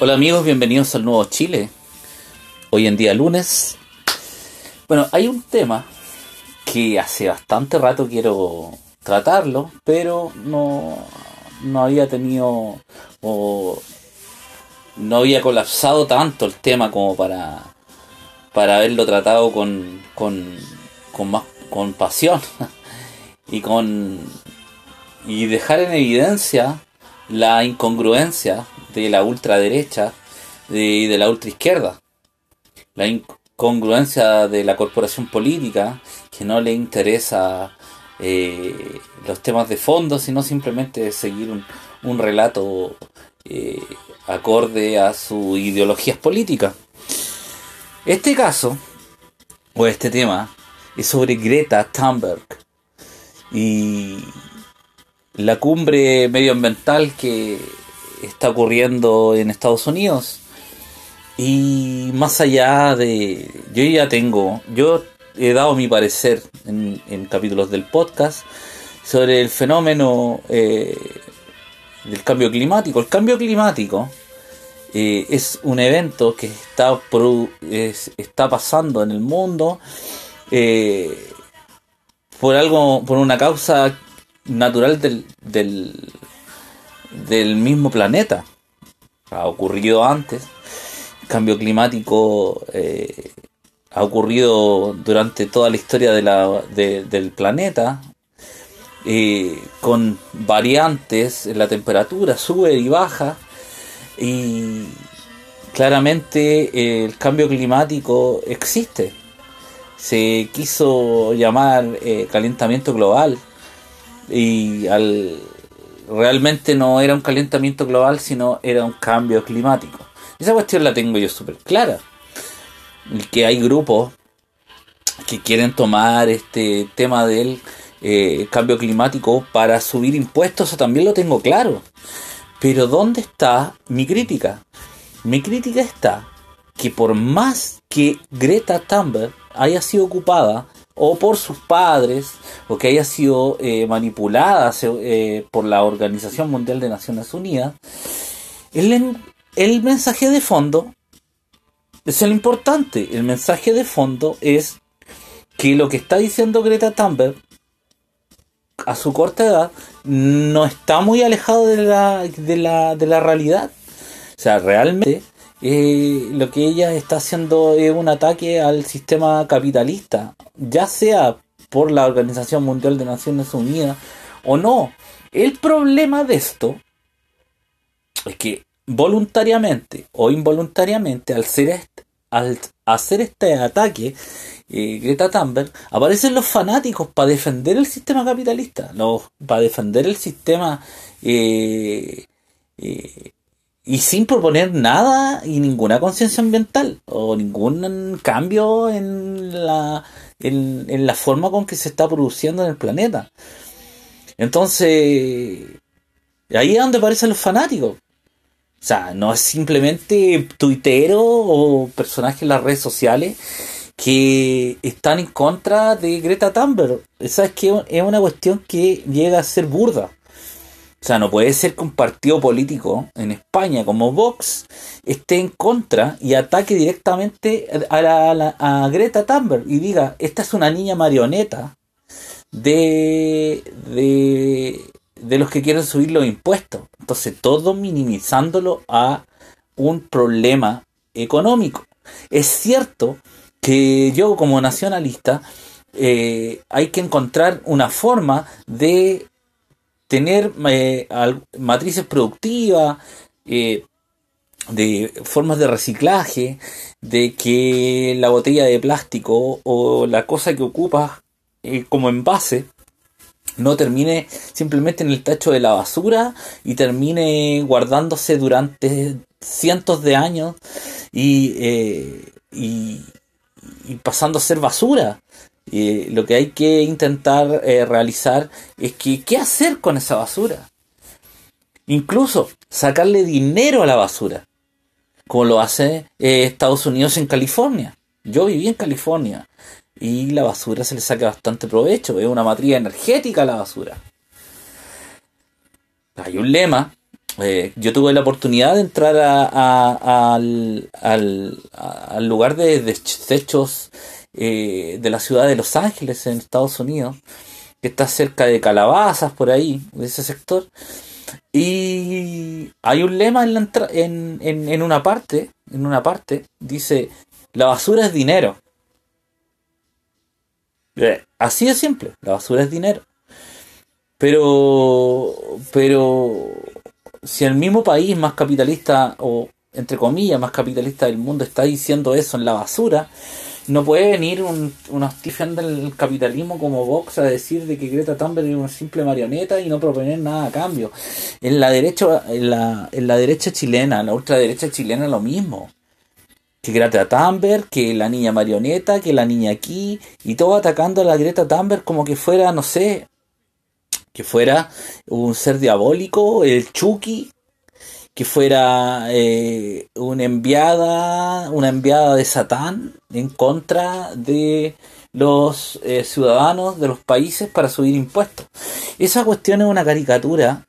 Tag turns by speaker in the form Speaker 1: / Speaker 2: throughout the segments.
Speaker 1: Hola amigos, bienvenidos al Nuevo Chile. Hoy en día lunes. Bueno, hay un tema que hace bastante rato quiero tratarlo, pero no había tenido o no había colapsado tanto el tema como para haberlo tratado con pasión y dejar en evidencia la incongruencia de la ultraderecha y de la ultraizquierda, la incongruencia de la corporación política que no le interesa los temas de fondo, sino simplemente seguir un relato acorde a sus ideologías políticas. Este caso, o este tema, es sobre Greta Thunberg y la cumbre medioambiental que está ocurriendo en Estados Unidos. Y más allá de... Yo he dado mi parecer en capítulos del podcast sobre el fenómeno del cambio climático. El cambio climático es un evento que está pasando en el mundo por una causa natural del mismo planeta. Ha ocurrido antes. El cambio climático ha ocurrido durante toda la historia del planeta, con variantes en la temperatura, sube y baja, y claramente el cambio climático existe. Se quiso llamar calentamiento global, y realmente no era un calentamiento global, sino era un cambio climático. Esa cuestión la tengo yo súper clara. Que hay grupos que quieren tomar este tema del cambio climático para subir impuestos, eso también lo tengo claro. Pero ¿dónde está mi crítica? Mi crítica está que por más que Greta Thunberg haya sido ocupada o por sus padres, o que haya sido manipulada por la Organización Mundial de Naciones Unidas, el mensaje de fondo es el importante. El mensaje de fondo es que lo que está diciendo Greta Thunberg a su corta edad no está muy alejado de la realidad. O sea, realmente lo que ella está haciendo es un ataque al sistema capitalista, ya sea por la Organización Mundial de Naciones Unidas o no. El problema de esto es que voluntariamente o involuntariamente, al hacer este ataque, Greta Thunberg, aparecen los fanáticos para defender el sistema capitalista, para defender el sistema y sin proponer nada y ninguna conciencia ambiental o ningún cambio en la forma con que se está produciendo en el planeta. Entonces, ahí es donde aparecen los fanáticos. O sea, no es simplemente tuiteros o personajes en las redes sociales que están en contra de Greta Thunberg. Esa es que es una cuestión que llega a ser burda. O sea, no puede ser que un partido político en España como Vox esté en contra y ataque directamente a Greta Thunberg y diga, esta es una niña marioneta de los que quieren subir los impuestos. Entonces, todo minimizándolo a un problema económico. Es cierto que yo, como nacionalista, hay que encontrar una forma de tener matrices productivas, de formas de reciclaje, de que la botella de plástico o la cosa que ocupas como envase no termine simplemente en el tacho de la basura y termine guardándose durante cientos de años y pasando a ser basura. Lo que hay que intentar realizar es que ¿qué hacer con esa basura? Incluso sacarle dinero a la basura, como lo hace Estados Unidos en California. Yo viví en California y la basura se le saca bastante provecho. Es una matriz energética la basura. Hay un lema Yo tuve la oportunidad de entrar al lugar de desechos de la ciudad de Los Ángeles, en Estados Unidos, que está cerca de Calabazas, por ahí, de ese sector. Y hay un lema en una parte, dice, la basura es dinero. Así de simple, la basura es dinero. Pero si el mismo país más capitalista, o entre comillas más capitalista del mundo, está diciendo eso en la basura, no puede venir un artificial del capitalismo como Vox a decir de que Greta Thunberg es una simple marioneta y no proponer nada a cambio. En la derecha chilena, la ultraderecha chilena, lo mismo. Que Greta Thunberg, que la niña marioneta, que la niña aquí, y todo atacando a la Greta Thunberg como que fuera, no sé, que fuera un ser diabólico, el Chucky, que fuera una enviada de Satán en contra de los ciudadanos de los países para subir impuestos. Esa cuestión es una caricatura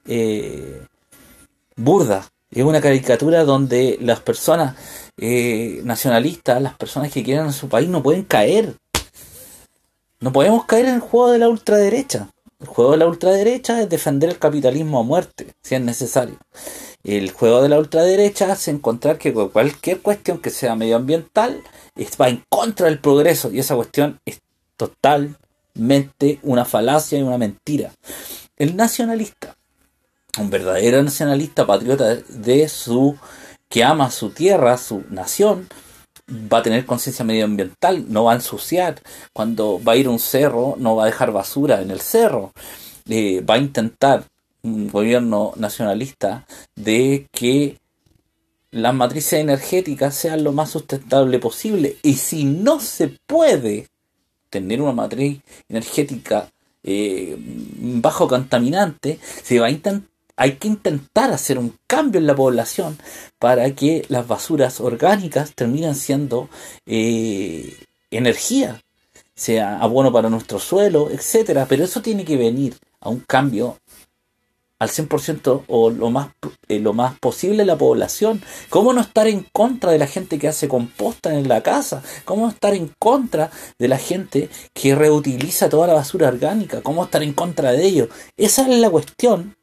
Speaker 1: burda, es una caricatura donde las personas nacionalistas, las personas que quieren a su país, no pueden caer. No podemos caer en el juego de la ultraderecha. El juego de la ultraderecha es defender el capitalismo a muerte, si es necesario. El juego de la ultraderecha es encontrar que cualquier cuestión que sea medioambiental va en contra del progreso, y esa cuestión es totalmente una falacia y una mentira. El nacionalista, un verdadero nacionalista patriota que ama su tierra, su nación, va a tener conciencia medioambiental, no va a ensuciar. Cuando va a ir a un cerro, no va a dejar basura en el cerro. Va a intentar un gobierno nacionalista de que las matrices energéticas sean lo más sustentable posible. Y si no se puede tener una matriz energética bajo contaminante, hay que intentar hacer un cambio en la población para que las basuras orgánicas terminen siendo energía, sea abono para nuestro suelo, etcétera. Pero eso tiene que venir a un cambio al 100% o lo más posible en la población. ¿Cómo no estar en contra de la gente que hace composta en la casa? ¿Cómo no estar en contra de la gente que reutiliza toda la basura orgánica? ¿Cómo estar en contra de ello? Esa es la cuestión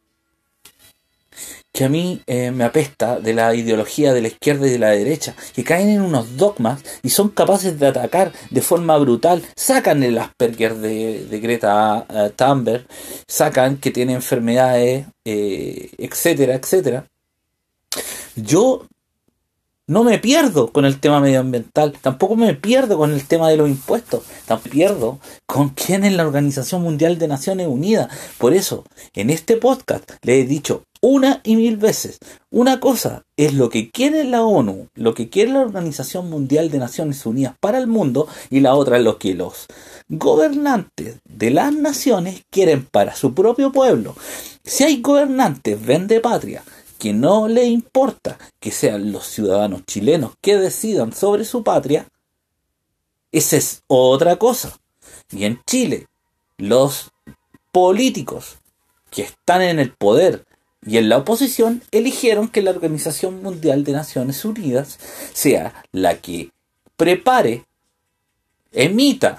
Speaker 1: que a mí me apesta de la ideología de la izquierda y de la derecha, que caen en unos dogmas y son capaces de atacar de forma brutal. Sacan el Asperger de Greta Thunberg, sacan que tiene enfermedades, etcétera, etcétera. Yo no me pierdo con el tema medioambiental, tampoco me pierdo con el tema de los impuestos, tampoco me pierdo con quién es la Organización Mundial de Naciones Unidas. Por eso, en este podcast le he dicho una y mil veces, una cosa es lo que quiere la ONU, lo que quiere la Organización Mundial de Naciones Unidas para el mundo, y la otra es lo que los gobernantes de las naciones quieren para su propio pueblo. Si hay gobernantes vende patria que no le importa que sean los ciudadanos chilenos que decidan sobre su patria, esa es otra cosa. Y en Chile, los políticos que están en el poder y en la oposición eligieron que la Organización Mundial de Naciones Unidas sea la que prepare, emita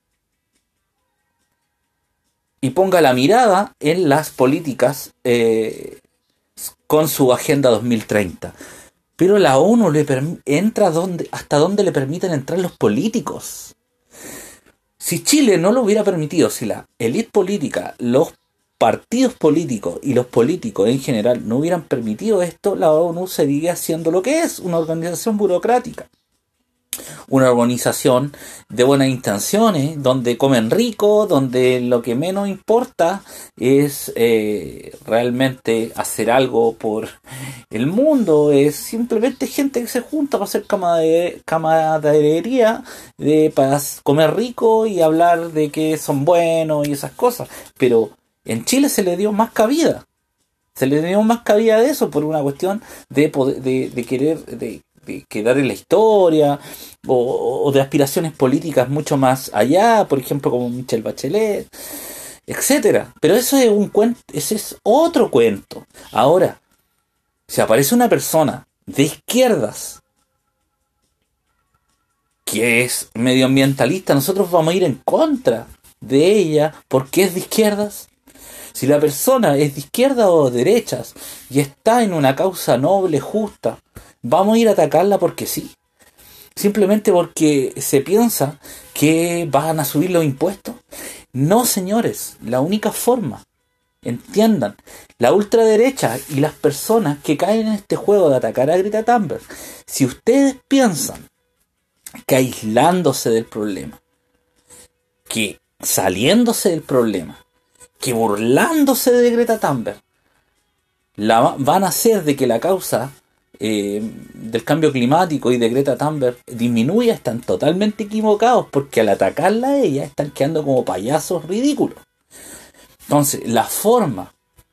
Speaker 1: y ponga la mirada en las políticas con su Agenda 2030. Pero la ONU entra hasta donde le permiten entrar los políticos. Si Chile no lo hubiera permitido, si la élite política, los partidos políticos y los políticos en general no hubieran permitido esto, la ONU seguiría siendo lo que es, una organización burocrática. Una organización de buenas intenciones, donde comen rico, donde lo que menos importa es realmente hacer algo por el mundo. Es simplemente gente que se junta para hacer camaradería, para comer rico y hablar de que son buenos y esas cosas. Pero en Chile se le dio más cabida. Se le dio más cabida de eso por una cuestión de querer de quedar en la historia, o de aspiraciones políticas mucho más allá, por ejemplo como Michelle Bachelet, etcétera. Pero eso es un cuento, ese es otro cuento. Ahora, Si aparece una persona de izquierdas que es medioambientalista, nosotros vamos a ir en contra de ella porque es de izquierdas. Si la persona es de izquierda o de derechas y está en una causa noble, justa, vamos a ir a atacarla porque sí. Simplemente porque se piensa que van a subir los impuestos. No, señores, la única forma, entiendan, la ultraderecha y las personas que caen en este juego de atacar a Greta Thunberg, si ustedes piensan que aislándose del problema, que saliéndose del problema, que burlándose de Greta Thunberg, van a hacer de que la causa del cambio climático y de Greta Thunberg disminuya, están totalmente equivocados, porque al atacarla a ella están quedando como payasos ridículos. Entonces, la forma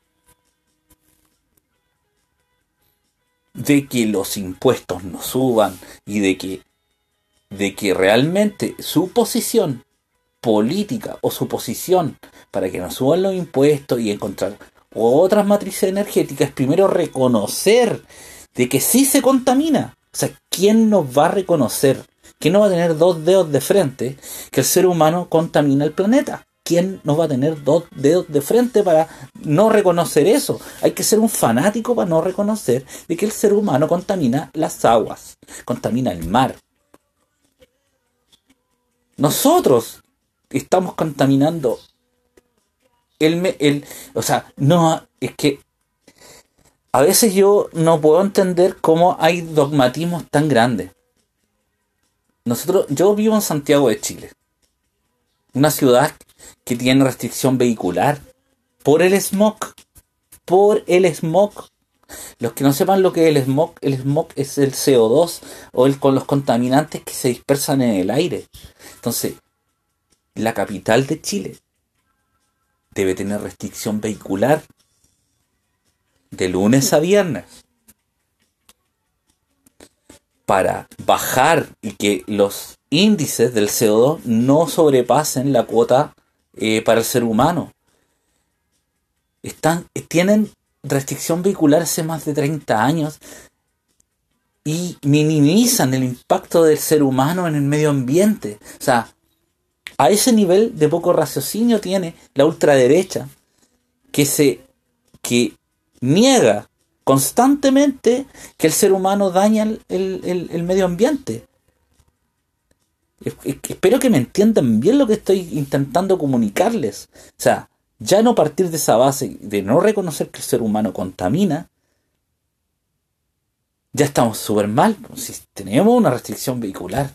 Speaker 1: de que los impuestos no suban y de que realmente su posición política o su posición para que no suban los impuestos y encontrar otras matrices energéticas, primero reconocer de que sí se contamina. O sea, ¿quién nos va a reconocer? ¿Quién no va a tener dos dedos de frente que el ser humano contamina el planeta? ¿Quién nos va a tener dos dedos de frente para no reconocer eso? Hay que ser un fanático para no reconocer de que el ser humano contamina las aguas, contamina el mar. Nosotros estamos contaminando o sea, no, es que a veces yo no puedo entender cómo hay dogmatismos tan grandes. Yo vivo en Santiago de Chile, una ciudad que tiene restricción vehicular por el smog. Por el smog. Los que no sepan lo que es el smog es el CO2 con los contaminantes que se dispersan en el aire. Entonces, la capital de Chile debe tener restricción vehicular de lunes a viernes para bajar y que los índices del CO2 no sobrepasen la cuota para el ser humano. Tienen restricción vehicular hace más de 30 años y minimizan el impacto del ser humano en el medio ambiente. O sea, a ese nivel de poco raciocinio tiene la ultraderecha que niega constantemente que el ser humano daña el medio ambiente. Espero que me entiendan bien lo que estoy intentando comunicarles. O sea, ya no partir de esa base de no reconocer que el ser humano contamina, ya estamos súper mal. Si tenemos una restricción vehicular.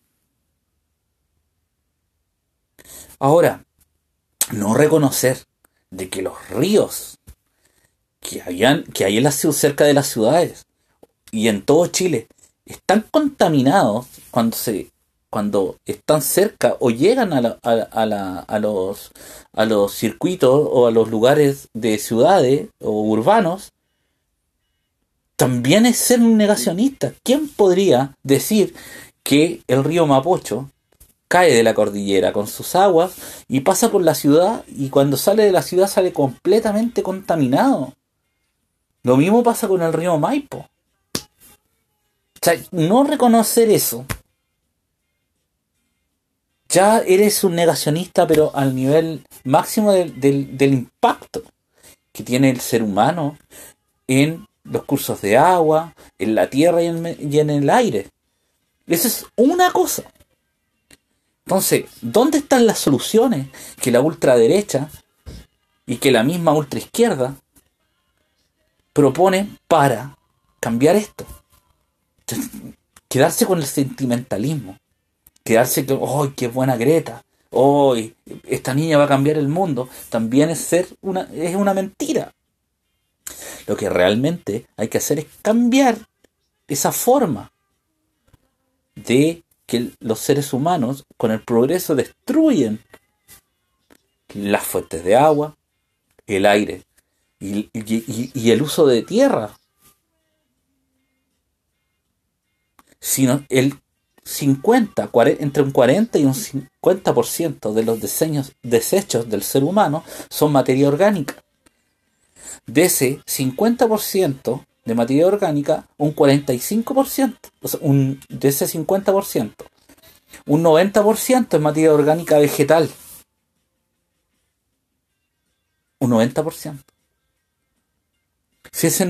Speaker 1: Ahora, no reconocer de que los ríos que hay en cerca de las ciudades y en todo Chile están contaminados cuando están cerca o llegan a los circuitos o a los lugares de ciudades o urbanos, también es ser un negacionista. ¿Quién podría decir que el río Mapocho cae de la cordillera con sus aguas y pasa por la ciudad, y cuando sale de la ciudad sale completamente contaminado? Lo mismo pasa con el río Maipo. O sea, no reconocer eso, ya eres un negacionista, pero al nivel máximo del impacto que tiene el ser humano en los cursos de agua, en la tierra y en el aire. Esa es una cosa. Entonces, ¿dónde están las soluciones que la ultraderecha y que la misma ultraizquierda propone para cambiar esto? Quedarse con el sentimentalismo, quedarse con, ¡oh, qué buena Greta! ¡Oh, esta niña va a cambiar el mundo! También es una mentira. Lo que realmente hay que hacer es cambiar esa forma de que los seres humanos con el progreso destruyen las fuentes de agua, el aire y el uso de tierra. Sino entre un 40 y un 50% de los desechos del ser humano son materia orgánica. De ese 50%, de materia orgánica, un 45%, o sea, de ese 50%. Un 90% es materia orgánica vegetal. Un 90%. Si ese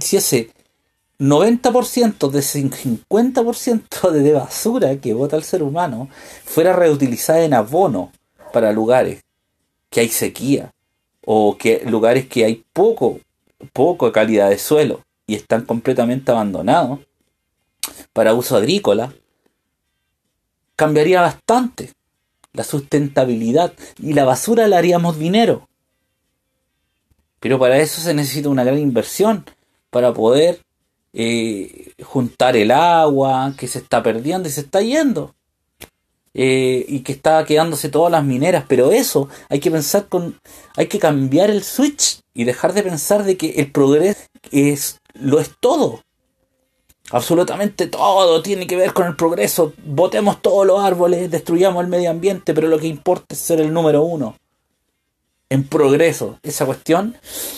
Speaker 1: 90% de ese 50% de basura que bota el ser humano fuera reutilizada en abono para lugares que hay sequía o que lugares que hay poco calidad de suelo y están completamente abandonados para uso agrícola, cambiaría bastante la sustentabilidad y la basura la haríamos dinero. Pero para eso se necesita una gran inversión para poder juntar el agua que se está perdiendo y se está yendo. Y que está quedándose todas las mineras. Pero eso hay que pensar hay que cambiar el switch y dejar de pensar de que el progreso lo es todo. Absolutamente todo tiene que ver con el progreso. Botemos todos los árboles, destruyamos el medio ambiente, pero lo que importa es ser el número uno en progreso. Esa cuestión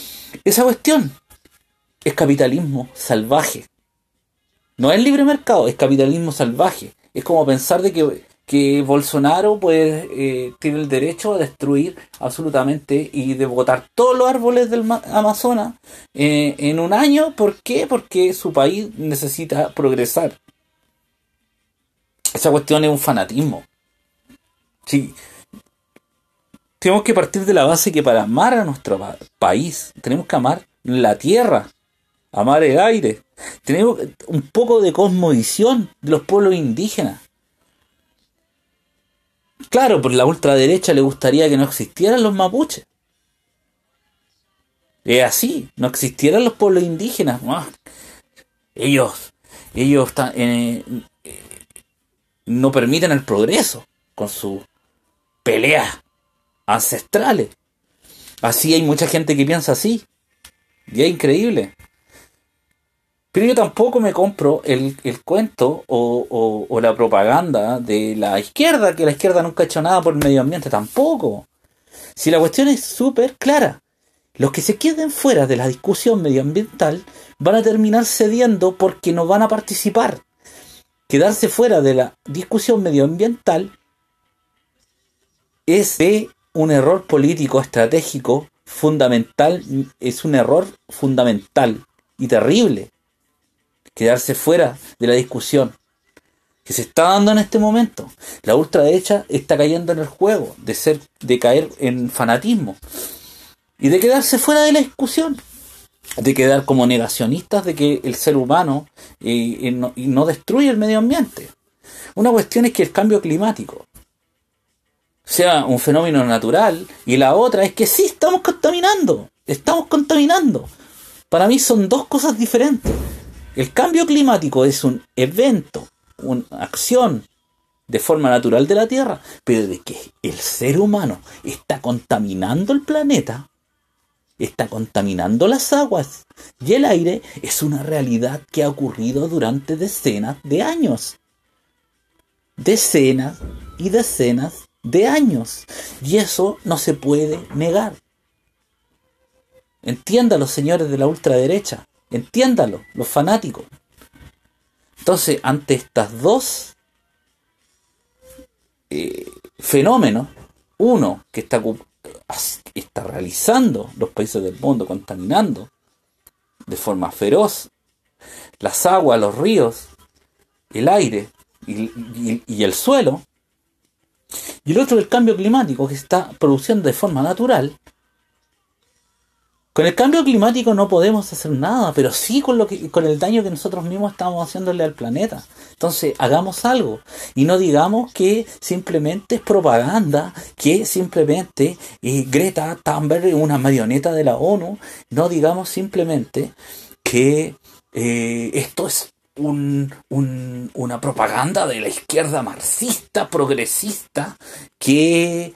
Speaker 1: es capitalismo salvaje. No es libre mercado, es capitalismo salvaje. Es como pensar de que Bolsonaro tiene el derecho a destruir absolutamente y de botar todos los árboles del Amazonas en un año. ¿Por qué? Porque su país necesita progresar. Esa cuestión es un fanatismo. Sí. Tenemos que partir de la base que para amar a nuestro país tenemos que amar la tierra, amar el aire. Tenemos un poco de cosmovisión de los pueblos indígenas. Claro, por la ultraderecha le gustaría que no existieran los mapuches. Es así, no existieran los pueblos indígenas. Ellos no permiten el progreso con sus peleas ancestrales. Así hay mucha gente que piensa así. Y es increíble. Pero yo tampoco me compro el cuento o la propaganda de la izquierda, que la izquierda nunca ha hecho nada por el medio ambiente, tampoco. Si la cuestión es súper clara, los que se queden fuera de la discusión medioambiental van a terminar cediendo porque no van a participar. Quedarse fuera de la discusión medioambiental es un error político estratégico fundamental, es un error fundamental y terrible. Quedarse fuera de la discusión que se está dando en este momento. La ultraderecha está cayendo en el juego de caer en fanatismo y de quedarse fuera de la discusión, de quedar como negacionistas de que el ser humano no destruye el medio ambiente. Una cuestión es que el cambio climático sea un fenómeno natural y la otra es que sí estamos contaminando. Para mí son dos cosas diferentes. El cambio climático es un evento, una acción de forma natural de la Tierra, pero de que el ser humano está contaminando el planeta, está contaminando las aguas y el aire, es una realidad que ha ocurrido durante decenas de años. Decenas y decenas de años. Y eso no se puede negar. Entiéndalo, señores de la ultraderecha. Entiéndalo, los fanáticos. Entonces, ante estas dos fenómenos, uno que está realizando los países del mundo, contaminando de forma feroz las aguas, los ríos, el aire y el suelo, y el otro el cambio climático que se está produciendo de forma natural. Con el cambio climático no podemos hacer nada, pero sí con el daño que nosotros mismos estamos haciéndole al planeta. Entonces, hagamos algo. Y no digamos que simplemente es propaganda, que simplemente Greta Thunberg es una marioneta de la ONU. No digamos simplemente que esto es una propaganda de la izquierda marxista, progresista, que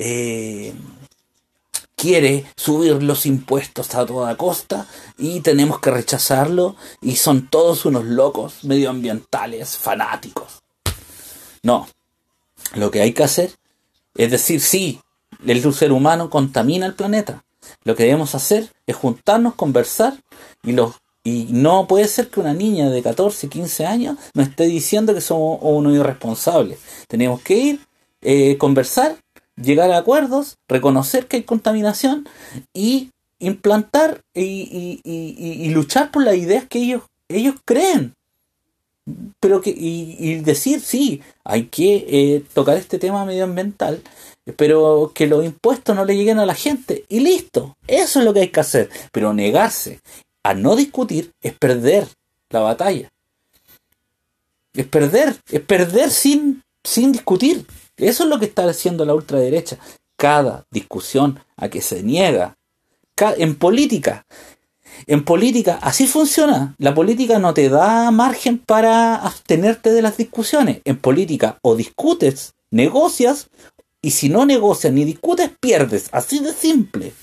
Speaker 1: quiere subir los impuestos a toda costa y tenemos que rechazarlo y son todos unos locos medioambientales fanáticos. No, lo que hay que hacer es decir, sí, el ser humano contamina el planeta. Lo que debemos hacer es juntarnos, conversar y los Y no puede ser que una niña de 14, 15 años nos esté diciendo que somos unos irresponsables. Tenemos que ir, conversar, llegar a acuerdos, reconocer que hay contaminación y implantar y luchar por las ideas que ellos creen. Pero y decir, sí, hay que tocar este tema medioambiental, pero que los impuestos no le lleguen a la gente. Y listo, eso es lo que hay que hacer. Pero negarse a no discutir es perder la batalla. Es perder sin discutir. Eso es lo que está haciendo la ultraderecha. Cada discusión a que se niega. En política así funciona. La política no te da margen para abstenerte de las discusiones. En política o discutes, negocias, y si no negocias ni discutes, pierdes. Así de simple.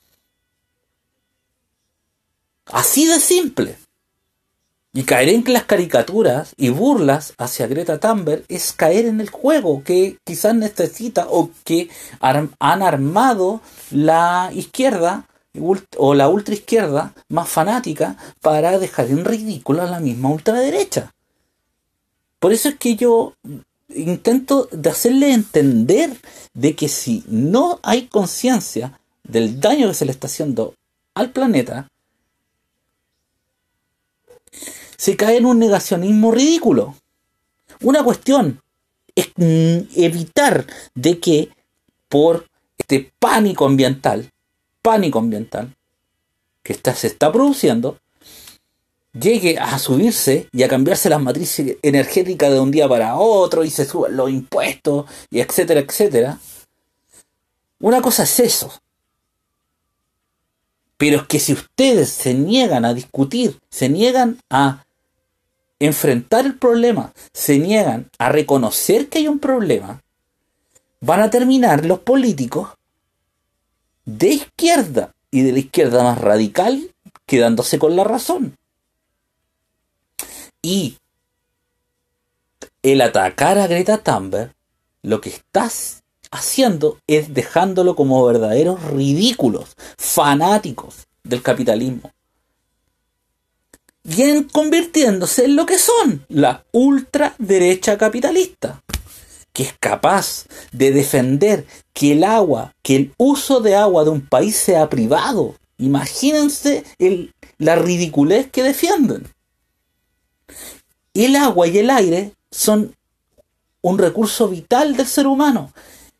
Speaker 1: Así de simple. Y caer en las caricaturas y burlas hacia Greta Thunberg es caer en el juego que quizás necesita o que han armado la izquierda o la ultraizquierda más fanática para dejar en ridículo a la misma ultraderecha. Por eso es que yo intento de hacerle entender de que si no hay conciencia del daño que se le está haciendo al planeta, se cae en un negacionismo ridículo. Una cuestión es evitar de que por este pánico ambiental que se está produciendo, llegue a subirse y a cambiarse las matrices energéticas de un día para otro y se suban los impuestos y etcétera, etcétera. Una cosa es eso. Pero es que si ustedes se niegan a discutir, se niegan a enfrentar el problema, se niegan a reconocer que hay un problema, van a terminar los políticos de izquierda y de la izquierda más radical quedándose con la razón. Y el atacar a Greta Thunberg, lo que estás haciendo es dejándolo como verdaderos ridículos, fanáticos del capitalismo. Y convirtiéndose en lo que son, la ultraderecha capitalista, que es capaz de defender que el uso de agua de un país sea privado. Imagínense la ridiculez que defienden. El agua y el aire son un recurso vital del ser humano.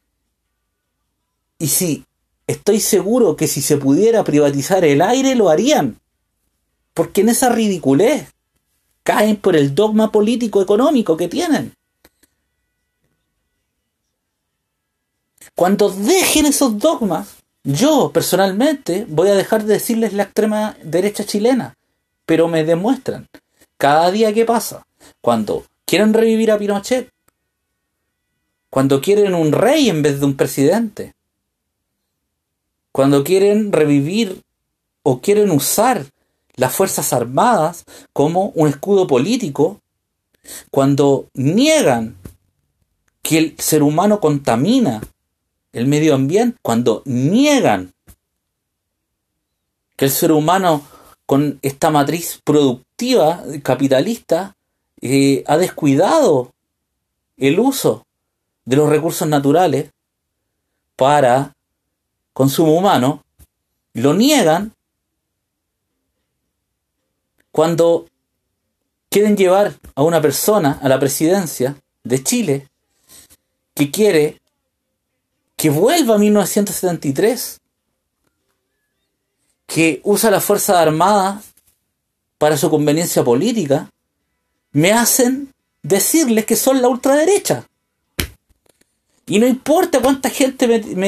Speaker 1: Y sí, estoy seguro que si se pudiera privatizar el aire, lo harían. Porque en esa ridiculez caen por el dogma político económico que tienen. Cuando dejen esos dogmas, yo personalmente voy a dejar de decirles la extrema derecha chilena, pero me demuestran cada día que pasa, cuando quieren revivir a Pinochet, cuando quieren un rey en vez de un presidente, cuando quieren revivir o quieren usar las Fuerzas Armadas como un escudo político, cuando niegan que el ser humano contamina el medio ambiente, cuando niegan que el ser humano con esta matriz productiva capitalista ha descuidado el uso de los recursos naturales para consumo humano, lo niegan cuando quieren llevar a una persona a la presidencia de Chile que quiere que vuelva a 1973, que usa las Fuerzas Armadas para su conveniencia política, me hacen decirles que son la ultraderecha. Y no importa cuánta gente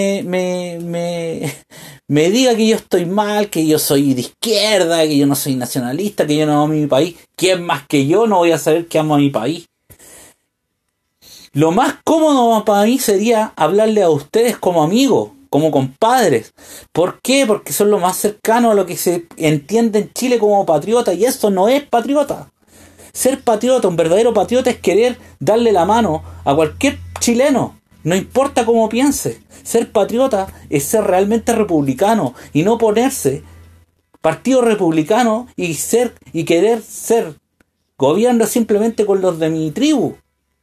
Speaker 1: me diga que yo estoy mal, que yo soy de izquierda, que yo no soy nacionalista, que yo no amo a mi país. ¿Quién más que yo no voy a saber que amo a mi país? Lo más cómodo para mí sería hablarle a ustedes como amigos, como compadres. ¿Por qué? Porque son lo más cercano a lo que se entiende en Chile como patriota, y eso no es patriota. Ser patriota, un verdadero patriota, es querer darle la mano a cualquier chileno, no importa cómo piense. Ser patriota es ser realmente republicano y no ponerse Partido Republicano y querer ser gobierno simplemente con los de mi tribu.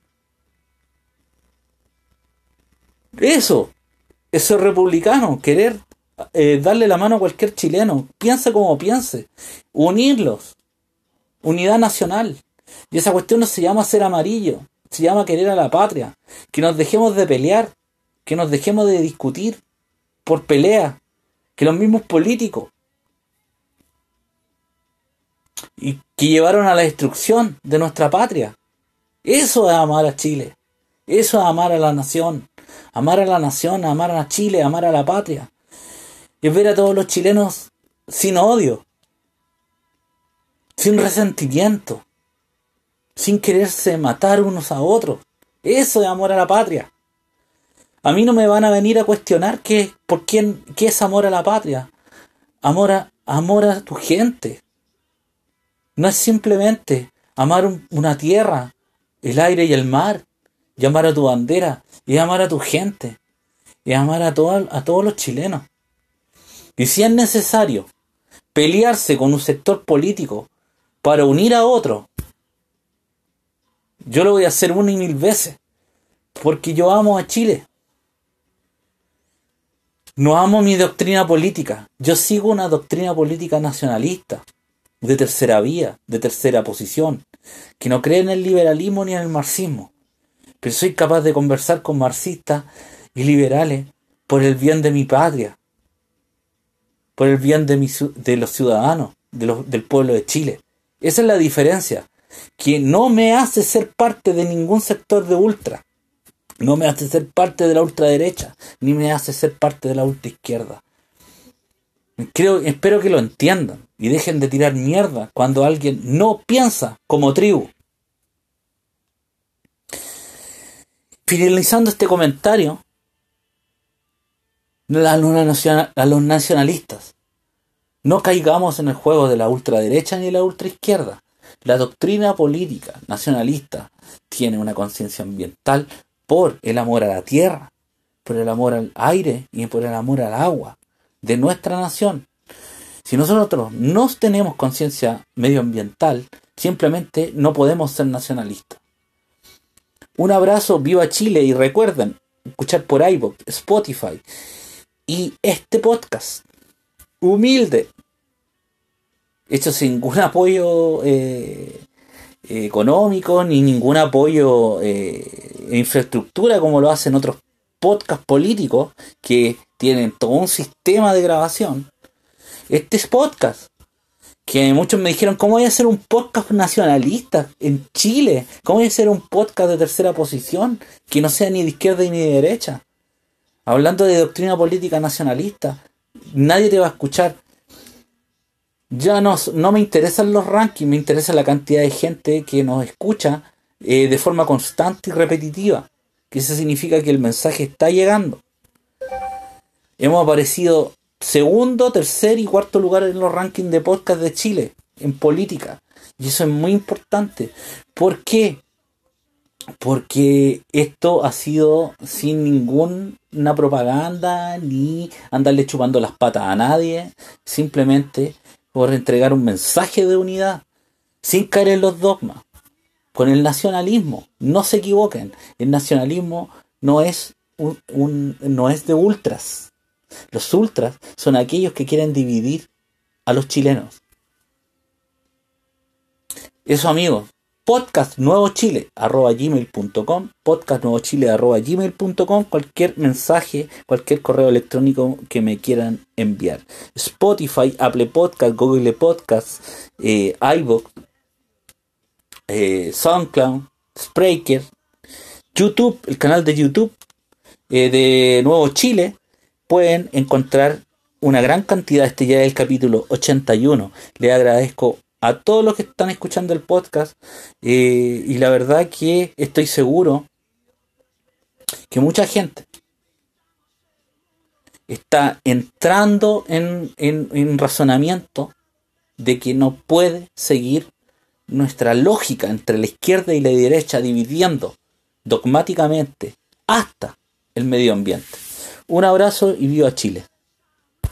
Speaker 1: Eso es ser republicano, querer darle la mano a cualquier chileno, piensa como piense, unirlos, unidad nacional. Y esa cuestión no se llama ser amarillo, se llama querer a la patria, que nos dejemos de pelear, que nos dejemos de discutir por pelea, que los mismos políticos y que llevaron a la destrucción de nuestra patria. Eso es amar a Chile, eso es amar a la nación, amar a Chile, amar a la patria. Es ver a todos los chilenos sin odio, sin resentimiento, sin quererse matar unos a otros. Eso es amor a la patria. A mí no me van a venir a cuestionar qué es amor a la patria. Amor a tu gente. No es simplemente amar una tierra, el aire y el mar, y amar a tu bandera, y amar a tu gente, y amar a todos los chilenos. Y si es necesario pelearse con un sector político para unir a otro, yo lo voy a hacer 1 y 1000 veces, porque yo amo a Chile. No amo mi doctrina política. Yo sigo una doctrina política nacionalista, de tercera vía, de tercera posición, que no cree en el liberalismo ni en el marxismo. Pero soy capaz de conversar con marxistas y liberales por el bien de mi patria, por el bien de los ciudadanos, del pueblo de Chile. Esa es la diferencia, que no me hace ser parte de ningún sector de ultra. No me hace ser parte de la ultraderecha, ni me hace ser parte de la ultraizquierda. Espero que lo entiendan y dejen de tirar mierda cuando alguien no piensa como tribu. Finalizando este comentario, a los nacionalistas, no caigamos en el juego de la ultraderecha ni de la ultraizquierda. La doctrina política nacionalista tiene una conciencia ambiental por el amor a la tierra, por el amor al aire y por el amor al agua de nuestra nación. Si nosotros no tenemos conciencia medioambiental, simplemente no podemos ser nacionalistas. Un abrazo, viva Chile, y recuerden escuchar por iVoox, Spotify y este podcast humilde, hecho sin ningún apoyo económico ni ningún apoyo de infraestructura como lo hacen otros podcasts políticos que tienen todo un sistema de grabación. Este es podcast que muchos me dijeron: ¿cómo voy a hacer un podcast nacionalista en Chile? ¿Cómo voy a hacer un podcast de tercera posición que no sea ni de izquierda ni de derecha? Hablando de doctrina política nacionalista, nadie te va a escuchar. Ya no me interesan los rankings, me interesa la cantidad de gente que nos escucha de forma constante y repetitiva. Que eso significa que el mensaje está llegando. Hemos aparecido segundo, tercer y cuarto lugar en los rankings de podcast de Chile, en política. Y eso es muy importante. ¿Por qué? Porque esto ha sido sin ninguna propaganda, ni andarle chupando las patas a nadie, simplemente por entregar un mensaje de unidad, sin caer en los dogmas. Con el nacionalismo, no se equivoquen, el nacionalismo no es no es de ultras. Los ultras son aquellos que quieren dividir a los chilenos. Eso, amigos. podcastnuevochile@gmail.com, podcastnuevochile@gmail.com, cualquier mensaje, cualquier correo electrónico que me quieran enviar. Spotify, Apple Podcast, Google Podcast, iVoox, SoundCloud, Spreaker, YouTube, el canal de YouTube de Nuevo Chile. Pueden encontrar una gran cantidad. Este ya es el capítulo 81. Le agradezco a todos los que están escuchando el podcast, y la verdad que estoy seguro que mucha gente está entrando en razonamiento de que no puede seguir nuestra lógica entre la izquierda y la derecha dividiendo dogmáticamente hasta el medio ambiente. Un abrazo y viva Chile.